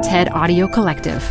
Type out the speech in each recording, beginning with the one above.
TED Audio Collective.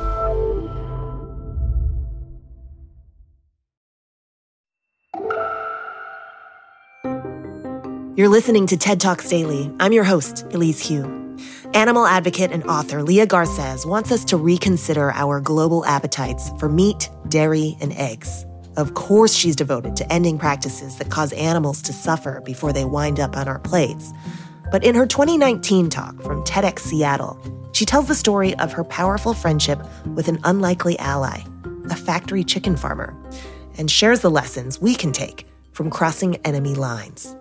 You're listening to TED Talks Daily. I'm your host, Elise Hu. Animal advocate and author Leah Garces wants us to reconsider our global appetites for meat, dairy, and eggs. Of course, she's devoted to ending practices that cause animals to suffer before they wind up on our plates. But in her 2019 talk from TEDx Seattle, she tells the story of her powerful friendship with an unlikely ally, a factory chicken farmer, and shares the lessons we can take from crossing enemy lines.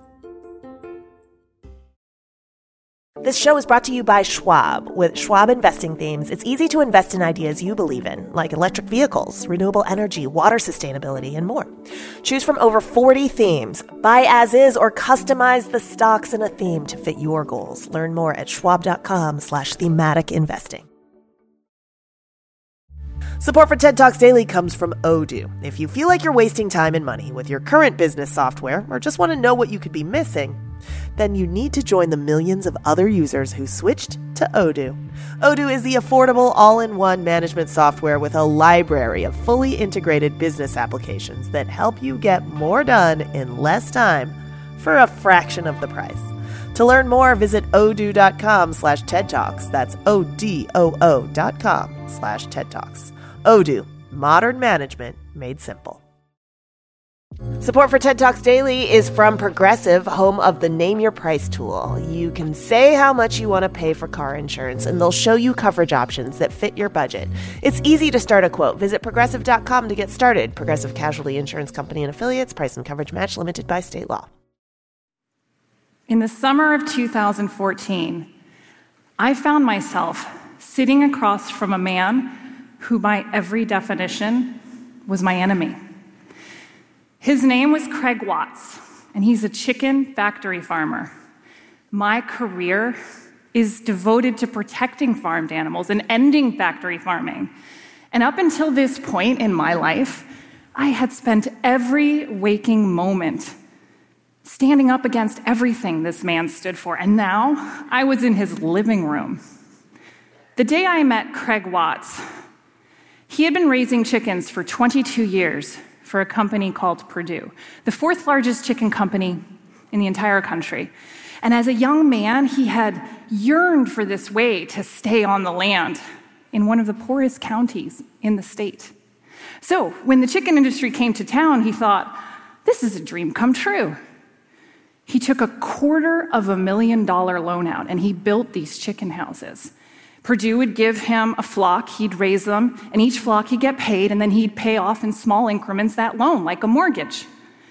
This show is brought to you by Schwab. With Schwab investing themes, it's easy to invest in ideas you believe in, like electric vehicles, renewable energy, water sustainability, and more. Choose from over 40 themes. Buy as is or customize the stocks in a theme to fit your goals. Learn more at schwab.com/thematic investing. Support for TED Talks Daily comes from Odoo. If you feel like you're wasting time and money with your current business software or just want to know what you could be missing, then you need to join the millions of other users who switched to Odoo. Odoo is the affordable all-in-one management software with a library of fully integrated business applications that help you get more done in less time for a fraction of the price. To learn more, visit odoo.com/TED Talks. That's ODOO.com/TED Talks. Odoo, modern management made simple. Support for TED Talks Daily is from Progressive, home of the Name Your Price tool. You can say how much you want to pay for car insurance, and they'll show you coverage options that fit your budget. It's easy to start a quote. Visit Progressive.com to get started. Progressive Casualty Insurance Company and Affiliates. Price and coverage match limited by state law. In the summer of 2014, I found myself sitting across from a man who, by every definition, was my enemy. His name was Craig Watts, and he's a chicken factory farmer. My career is devoted to protecting farmed animals and ending factory farming. And up until this point in my life, I had spent every waking moment standing up against everything this man stood for. And now I was in his living room. The day I met Craig Watts, he had been raising chickens for 22 years for a company called Perdue, the fourth largest chicken company in the entire country. And as a young man, he had yearned for this way to stay on the land in one of the poorest counties in the state. So when the chicken industry came to town, he thought, this is a dream come true. He took a $250,000 loan out, and he built these chicken houses. Perdue would give him a flock, he'd raise them, and each flock he'd get paid, and then he'd pay off in small increments that loan, like a mortgage.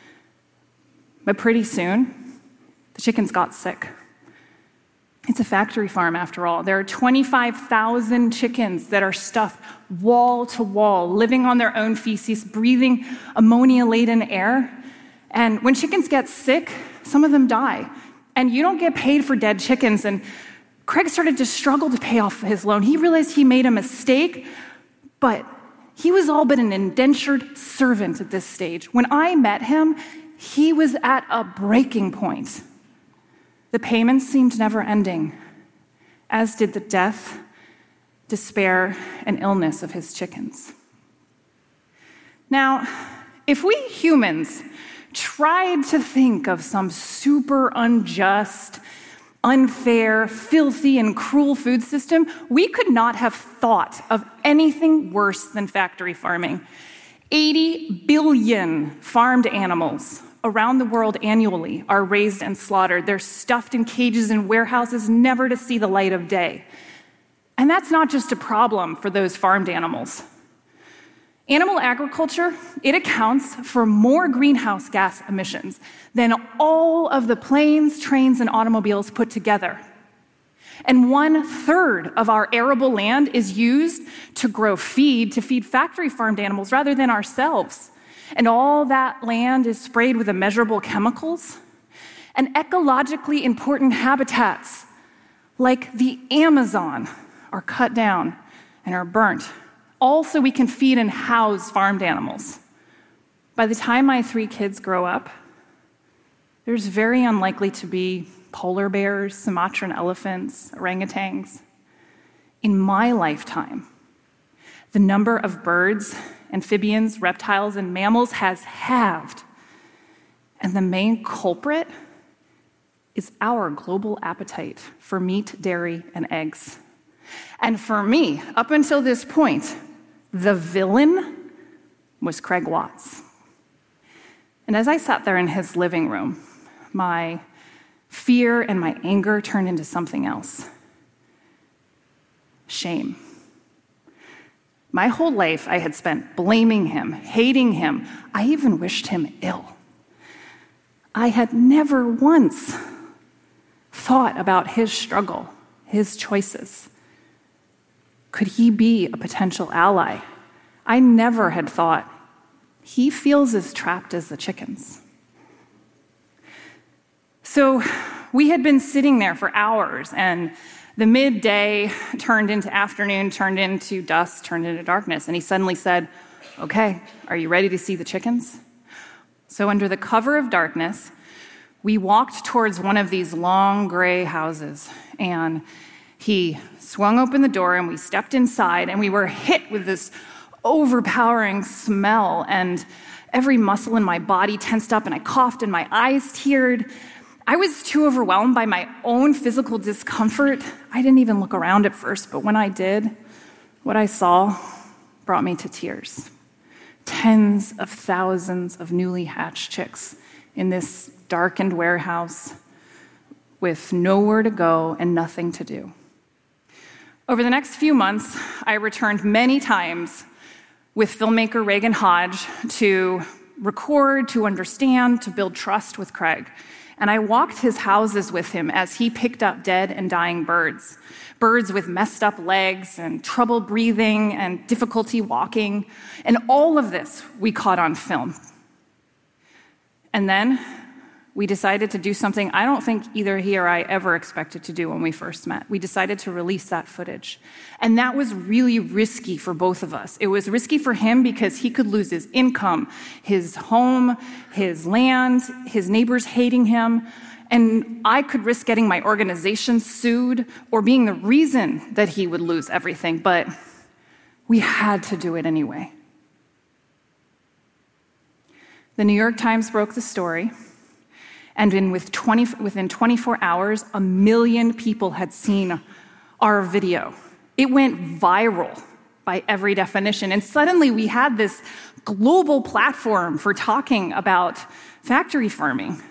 But pretty soon, the chickens got sick. It's a factory farm, after all. There are 25,000 chickens that are stuffed wall to wall, living on their own feces, breathing ammonia-laden air. And when chickens get sick, some of them die. And you don't get paid for dead chickens. And Craig started to struggle to pay off his loan. He realized he made a mistake, but he was all but an indentured servant at this stage. When I met him, he was at a breaking point. The payments seemed never ending, as did the death, despair, and illness of his chickens. Now, if we humans tried to think of some super unjust, unfair, filthy, and cruel food system, we could not have thought of anything worse than factory farming. 80 billion farmed animals around the world annually are raised and slaughtered. They're stuffed in cages in warehouses, never to see the light of day. And that's not just a problem for those farmed animals. Animal agriculture, it accounts for more greenhouse gas emissions than all of the planes, trains, and automobiles put together. And 1/3 of our arable land is used to grow feed, to feed factory farmed animals rather than ourselves. And all that land is sprayed with immeasurable chemicals. And ecologically important habitats, like the Amazon, are cut down and are burnt. Also, we can feed and house farmed animals. By the time my 3 kids grow up, there's very unlikely to be polar bears, Sumatran elephants, orangutans. in my lifetime, the number of birds, amphibians, reptiles, and mammals has halved. And the main culprit is our global appetite for meat, dairy, and eggs. And for me, up until this point, the villain was Craig Watts. And as I sat there in his living room, my fear and my anger turned into something else. Shame. My whole life I had spent blaming him, hating him. I even wished him ill. I had never once thought about his struggle, his choices. Could he be a potential ally? I never had thought, he feels as trapped as the chickens. So we had been sitting there for hours, and the midday turned into afternoon, turned into dusk, turned into darkness, and he suddenly said, "Okay, are you ready to see the chickens?" So under the cover of darkness, we walked towards one of these long gray houses, and he swung open the door, and we stepped inside, and we were hit with this overpowering smell, and every muscle in my body tensed up, and I coughed, and my eyes teared. I was too overwhelmed by my own physical discomfort. I didn't even look around at first, but when I did, what I saw brought me to tears. Tens of thousands of newly hatched chicks in this darkened warehouse with nowhere to go and nothing to do. Over the next few months, I returned many times with filmmaker Reagan Hodge to record, to understand, to build trust with Craig. And I walked his houses with him as he picked up dead and dying birds. Birds with messed up legs and trouble breathing and difficulty walking. And all of this we caught on film. And then we decided to do something I don't think either he or I ever expected to do when we first met. We decided to release that footage. And that was really risky for both of us. It was risky for him because he could lose his income, his home, his land, his neighbors hating him. And I could risk getting my organization sued or being the reason that he would lose everything. But we had to do it anyway. The New York Times broke the story. And within 24 hours, 1 million people had seen our video. It went viral by every definition. And suddenly we had this global platform for talking about factory farming.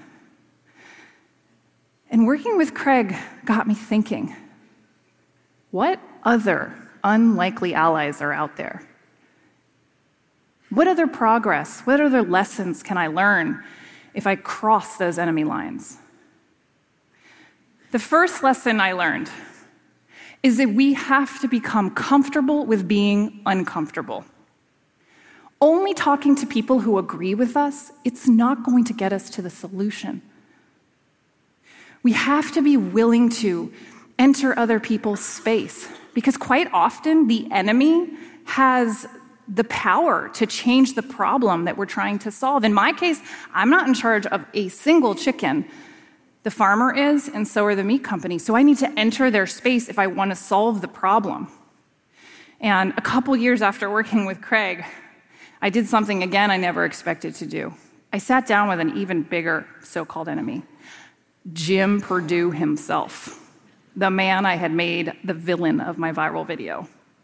And working with Craig got me thinking, what other unlikely allies are out there? What other progress, what other lessons can I learn if I cross those enemy lines? The first lesson I learned is that we have to become comfortable with being uncomfortable. Only talking to people who agree with us, it's not going to get us to the solution. We have to be willing to enter other people's space, because quite often the enemy has the power to change the problem that we're trying to solve. In my case, I'm not in charge of a single chicken. The farmer is, and so are the meat companies. So I need to enter their space if I want to solve the problem. And a couple years after working with Craig, I did something again I never expected to do. I sat down with an even bigger so-called enemy, Jim Purdue himself, the man I had made the villain of my viral video.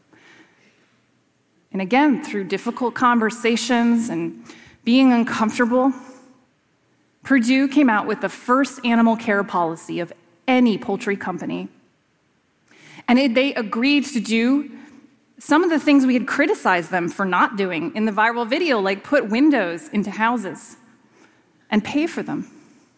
And again, through difficult conversations and being uncomfortable, Purdue came out with the first animal care policy of any poultry company. And they agreed to do some of the things we had criticized them for not doing in the viral video, like put windows into houses and pay for them.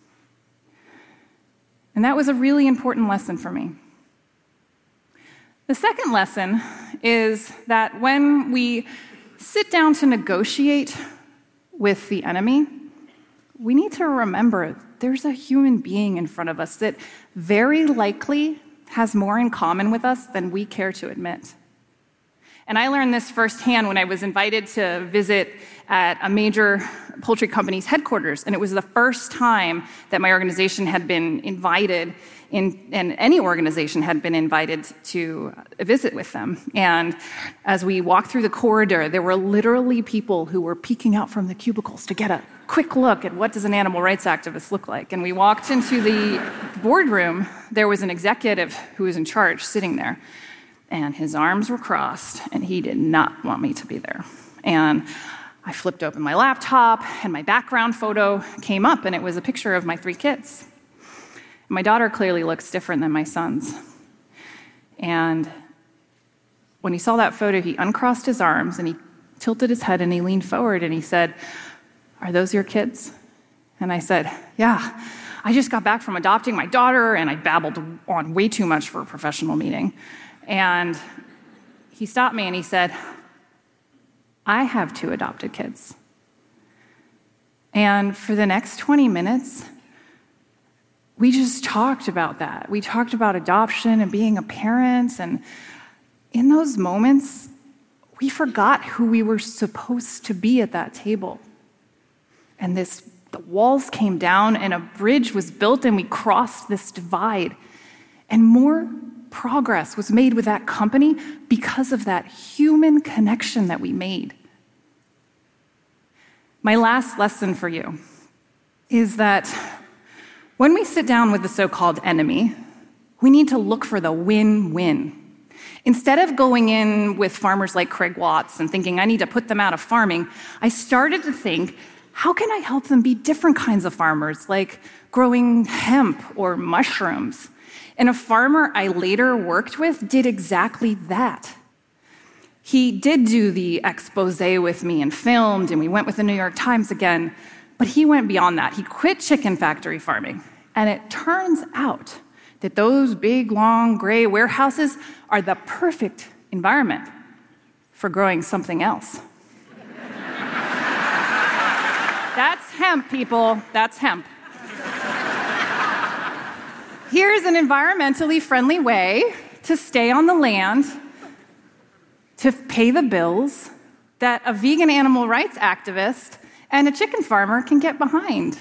And that was a really important lesson for me. The second lesson is that when we sit down to negotiate with the enemy, we need to remember there's a human being in front of us that very likely has more in common with us than we care to admit. And I learned this firsthand when I was invited to visit at a major poultry company's headquarters. And it was the first time that my organization had been invited and any organization had been invited to visit with them. And as we walked through the corridor, there were literally people who were peeking out from the cubicles to get a quick look at what does an animal rights activist look like. And we walked into the boardroom. There was an executive who was in charge sitting there, and his arms were crossed, and he did not want me to be there. And I flipped open my laptop, and my background photo came up, and it was a picture of my 3 kids. My daughter clearly looks different than my sons. And when he saw that photo, he uncrossed his arms, and he tilted his head, and he leaned forward, and he said, "Are those your kids?" And I said, "Yeah, I just got back from adopting my daughter," and I babbled on way too much for a professional meeting. And he stopped me and he said, "I have 2 adopted kids." And for the next 20 minutes, we just talked about that. We talked about adoption and being a parent. And in those moments, we forgot who we were supposed to be at that table. And the walls came down and a bridge was built and we crossed this divide. And more progress was made with that company because of that human connection that we made. My last lesson for you is that when we sit down with the so-called enemy, we need to look for the win-win. Instead of going in with farmers like Craig Watts and thinking, I need to put them out of farming, I started to think, how can I help them be different kinds of farmers, like growing hemp or mushrooms? And a farmer I later worked with did exactly that. He did do the expose with me and filmed, and we went with the New York Times again, but he went beyond that. He quit chicken factory farming. And it turns out that those big, long, gray warehouses are the perfect environment for growing something else. That's hemp, people. That's hemp. Here's an environmentally friendly way to stay on the land, to pay the bills that a vegan animal rights activist and a chicken farmer can get behind.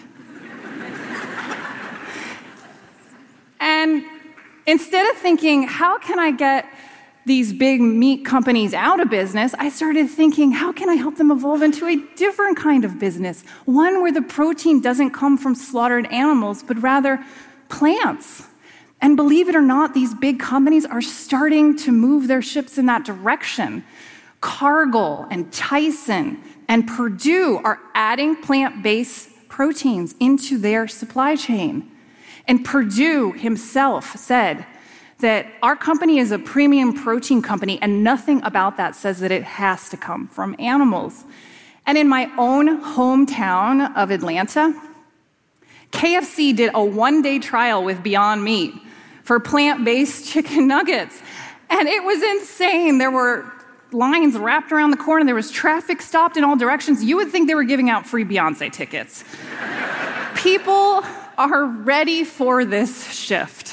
And instead of thinking, how can I get these big meat companies out of business, I started thinking, how can I help them evolve into a different kind of business? One where the protein doesn't come from slaughtered animals, but rather plants. And believe it or not, these big companies are starting to move their ships in that direction. Cargill and Tyson and Purdue are adding plant-based proteins into their supply chain. And Purdue himself said that our company is a premium protein company, and nothing about that says that it has to come from animals. And in my own hometown of Atlanta, KFC did a 1-day trial with Beyond Meat for plant-based chicken nuggets. And it was insane. There were lines wrapped around the corner. There was traffic stopped in all directions. You would think they were giving out free Beyonce tickets. People are ready for this shift.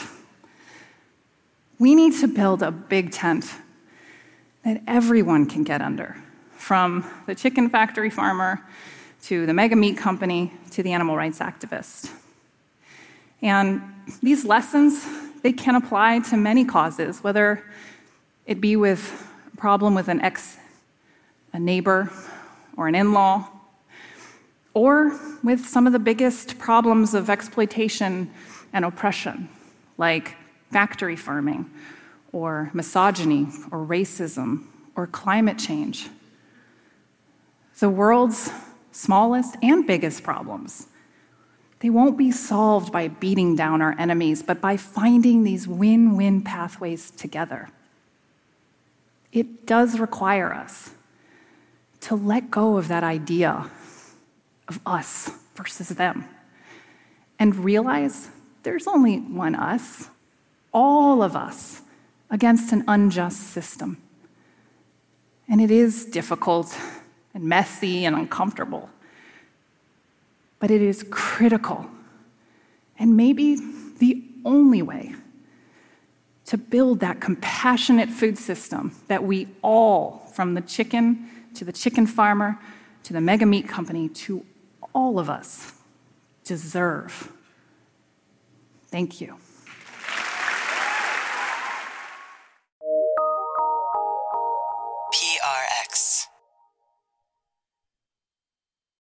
We need to build a big tent that everyone can get under, from the chicken factory farmer to the mega meat company to the animal rights activist. And these lessons, they can apply to many causes, whether it be with a problem with a neighbor, or an in-law, or with some of the biggest problems of exploitation and oppression, like factory farming, or misogyny, or racism, or climate change. The world's smallest and biggest problems, they won't be solved by beating down our enemies, but by finding these win-win pathways together. It does require us to let go of that idea of us versus them and realize there's only one us, all of us, against an unjust system. And it is difficult and messy and uncomfortable, but it is critical and maybe the only way to build that compassionate food system that we all, from the chicken to the chicken farmer to the mega meat company, to all of us, deserve. Thank you. PRX.